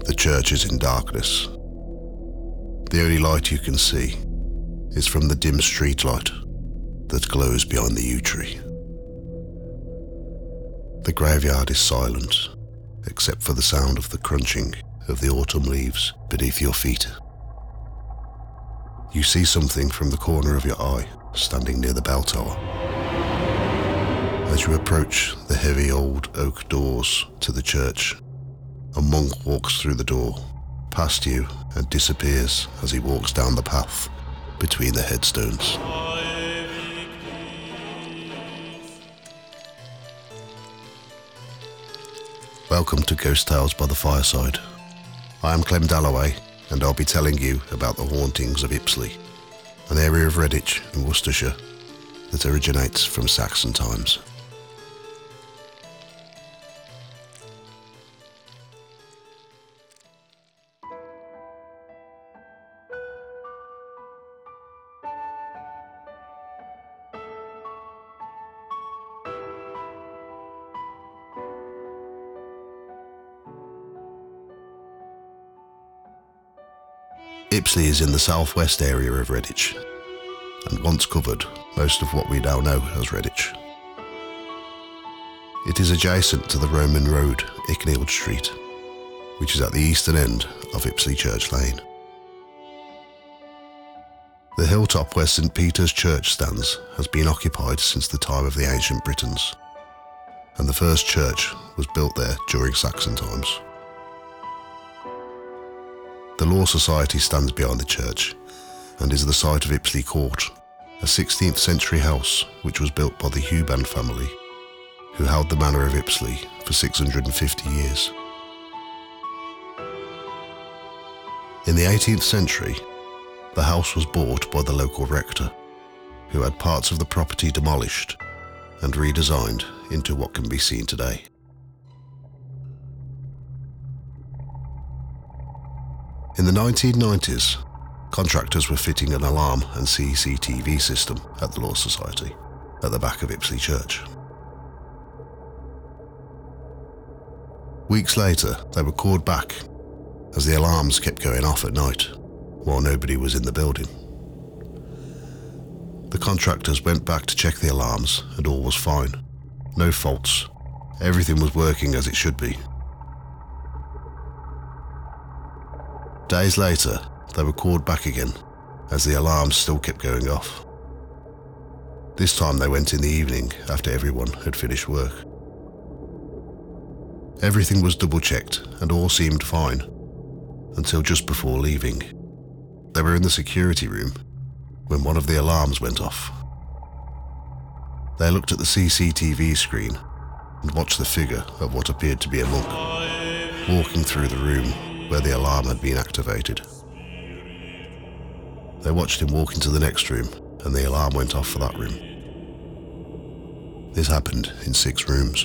The church is in darkness. The only light you can see is from the dim street light that glows behind the yew tree. The graveyard is silent, except for the sound of the crunching of the autumn leaves beneath your feet. You see something from the corner of your eye standing near the bell tower. As you approach the heavy old oak doors to the church, a monk walks through the door, past you, and disappears as he walks down the path between the headstones. Welcome to Ghost Tales by the Fireside. I am Clem Dalloway, and I'll be telling you about the hauntings of Ypsley, an area of Redditch in Worcestershire that originates from Saxon times. Ypsley is in the southwest area of Redditch, and once covered most of what we now know as Redditch. It is adjacent to the Roman road Icknield Street, which is at the eastern end of Ypsley Church Lane. The hilltop where St Peter's Church stands has been occupied since the time of the ancient Britons, and the first church was built there during Saxon times. The Law Society stands behind the church and is the site of Ypsley Court, a 16th century house which was built by the Huban family, who held the manor of Ypsley for 650 years. In the 18th century, the house was bought by the local rector, who had parts of the property demolished and redesigned into what can be seen today. In the 1990s, contractors were fitting an alarm and CCTV system at the Law Society at the back of Ypsley Church. Weeks later, they were called back as the alarms kept going off at night while nobody was in the building. The contractors went back to check the alarms and all was fine. No faults. Everything was working as it should be. Days later, they were called back again, as the alarms still kept going off. This time they went in the evening after everyone had finished work. Everything was double-checked and all seemed fine, until just before leaving. They were in the security room when one of the alarms went off. They looked at the CCTV screen and watched the figure of what appeared to be a monk walking through the room where the alarm had been activated. They watched him walk into the next room and the alarm went off for that room. This happened in 6 rooms.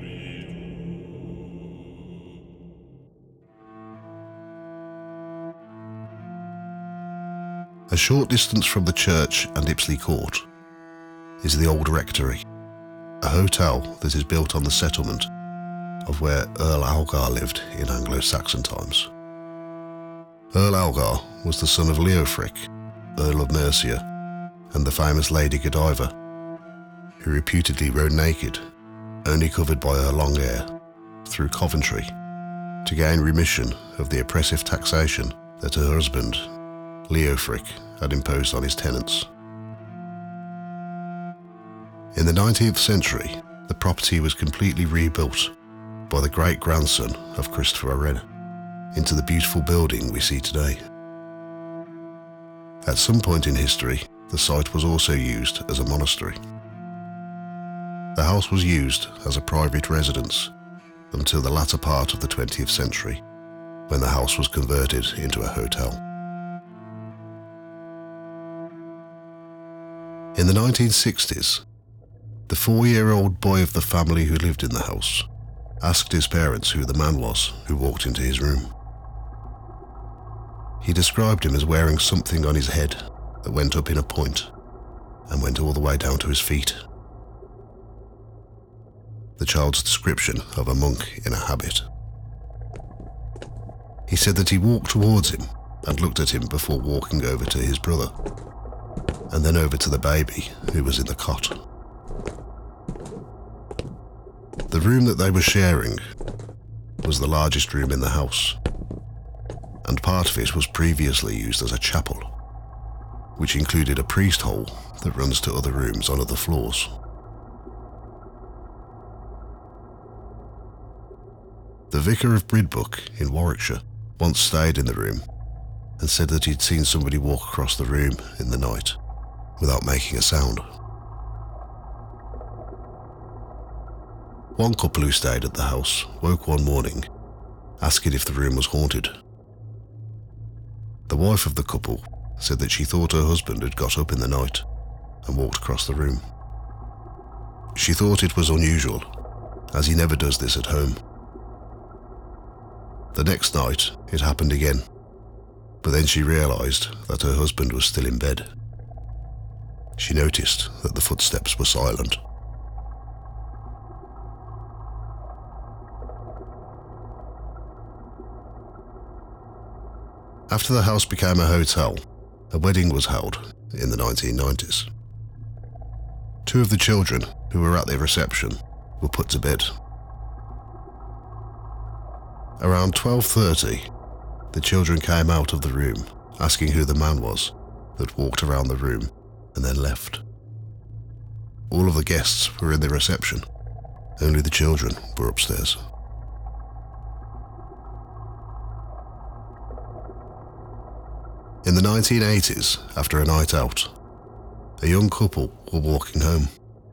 A short distance from the church and Ypsley Court is the Old Rectory, a hotel that is built on the settlement of where Earl Algar lived in Anglo-Saxon times. Earl Algar was the son of Leofric, Earl of Mercia, and the famous Lady Godiva, who reputedly rode naked, only covered by her long hair, through Coventry to gain remission of the oppressive taxation that her husband, Leofric, had imposed on his tenants. In the 19th century, the property was completely rebuilt by the great-grandson of Christopher Wren into the beautiful building we see today. At some point in history, the site was also used as a monastery. The house was used as a private residence until the latter part of the 20th century, when the house was converted into a hotel. In the 1960s, the 4-year-old boy of the family who lived in the house asked his parents who the man was who walked into his room. He described him as wearing something on his head that went up in a point and went all the way down to his feet. The child's description of a monk in a habit. He said that he walked towards him and looked at him before walking over to his brother, and then over to the baby who was in the cot. The room that they were sharing was the largest room in the house, and part of it was previously used as a chapel, which included a priest hole that runs to other rooms on other floors. The vicar of Bridbrook in Warwickshire once stayed in the room and said that he'd seen somebody walk across the room in the night without making a sound. One couple who stayed at the house woke one morning asking if the room was haunted. The wife of the couple said that she thought her husband had got up in the night and walked across the room. She thought it was unusual, as he never does this at home. The next night, it happened again, but then she realised that her husband was still in bed. She noticed that the footsteps were silent. After the house became a hotel, a wedding was held in the 1990s. Two of the children who were at the reception were put to bed. Around 12:30, the children came out of the room asking who the man was that walked around the room and then left. All of the guests were in the reception, only the children were upstairs. In the 1980s, after a night out, a young couple were walking home.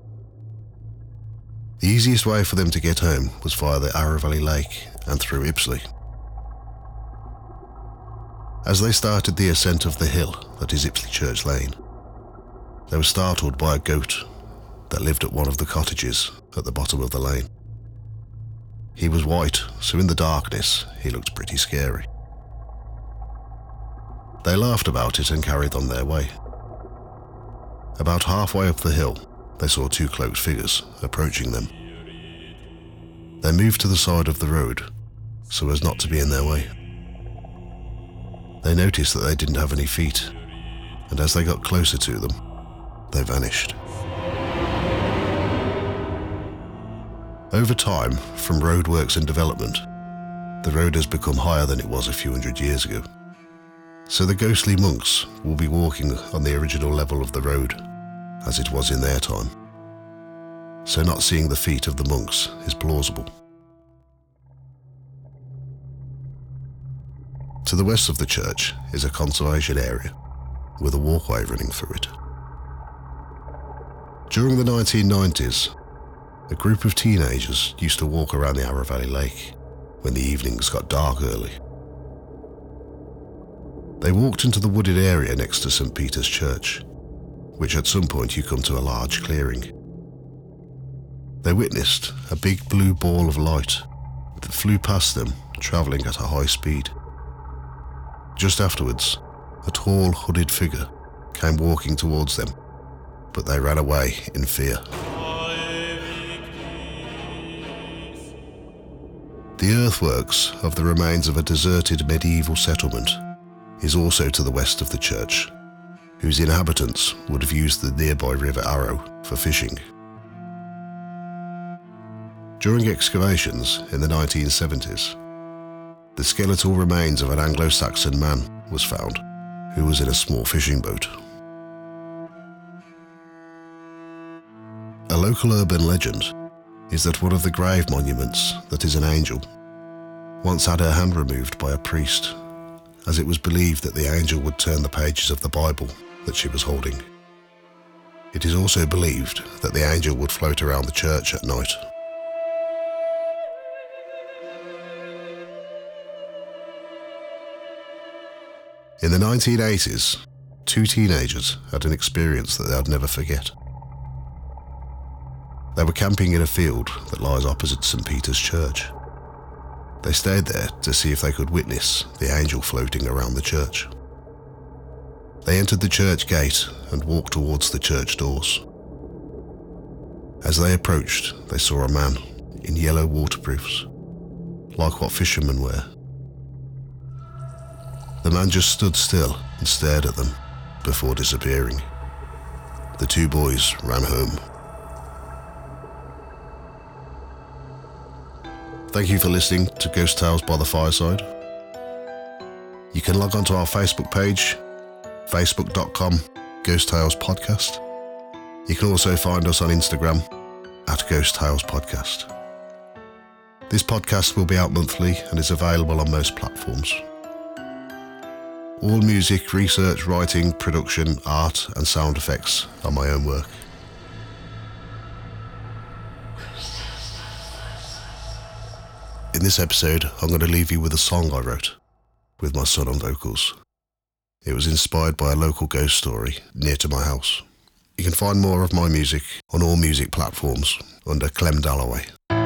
The easiest way for them to get home was via the Arrow Valley Lake and through Ypsley. As they started the ascent of the hill that is Ypsley Church Lane, they were startled by a goat that lived at one of the cottages at the bottom of the lane. He was white, so in the darkness he looked pretty scary. They laughed about it and carried on their way. About halfway up the hill, they saw two cloaked figures approaching them. They moved to the side of the road so as not to be in their way. They noticed that they didn't have any feet, and as they got closer to them, they vanished. Over time, from roadworks and development, the road has become higher than it was a few hundred years ago. So the ghostly monks will be walking on the original level of the road, as it was in their time. So not seeing the feet of the monks is plausible. To the west of the church is a conservation area with a walkway running through it. During the 1990s, a group of teenagers used to walk around the Arrow Valley Lake when the evenings got dark early. They walked into the wooded area next to St. Peter's Church, which at some point you come to a large clearing. They witnessed a big blue ball of light that flew past them, travelling at a high speed. Just afterwards, a tall, hooded figure came walking towards them, but they ran away in fear. The earthworks of the remains of a deserted medieval settlement is also to the west of the church, whose inhabitants would have used the nearby River Arrow for fishing. During excavations in the 1970s, the skeletal remains of an Anglo-Saxon man was found, who was in a small fishing boat. A local urban legend is that one of the grave monuments that is an angel once had her hand removed by a priest, as it was believed that the angel would turn the pages of the Bible that she was holding. It is also believed that the angel would float around the church at night. In the 1980s, two teenagers had an experience that they'd never forget. They were camping in a field that lies opposite St. Peter's Church. They stayed there to see if they could witness the angel floating around the church. They entered the church gate and walked towards the church doors. As they approached, they saw a man in yellow waterproofs, like what fishermen wear. The man just stood still and stared at them before disappearing. The two boys ran home. Thank you for listening to Ghost Tales by the Fireside. You can log on to our Facebook page, facebook.com Ghost Tales Podcast. You can also find us on Instagram at Ghost Tales Podcast. This podcast will be out monthly and is available on most platforms. All music, research, writing, production, art and sound effects are my own work. In this episode, I'm going to leave you with a song I wrote with my son on vocals. It was inspired by a local ghost story near to my house. You can find more of my music on all music platforms under Clem Dalloway.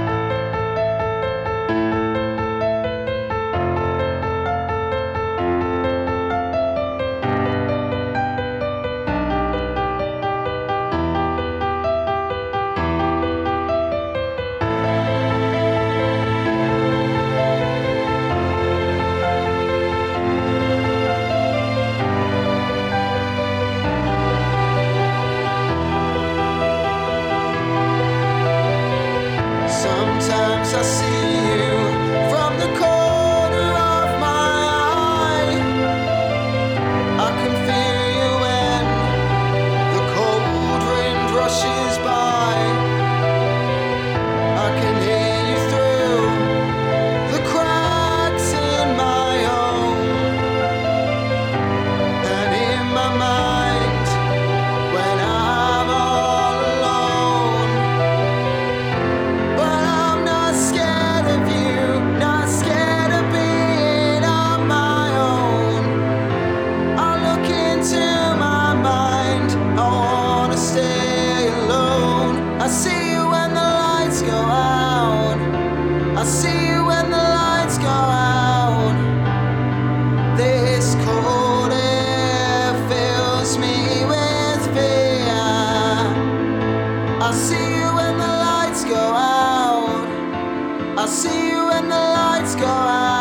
Sometimes I see you from the corner of my eye. I can feel you when the cold wind rushes by. I can hear you through the cracks in my home and in my mind when I'm all alone. But I'm not scared of you, not scared of being on my own. I look into my mind, I wanna stay alone. I see you when the lights go out, I see you when the lights go out. This cold air fills me with fear. I see you when the lights go out, I see you when the lights go out.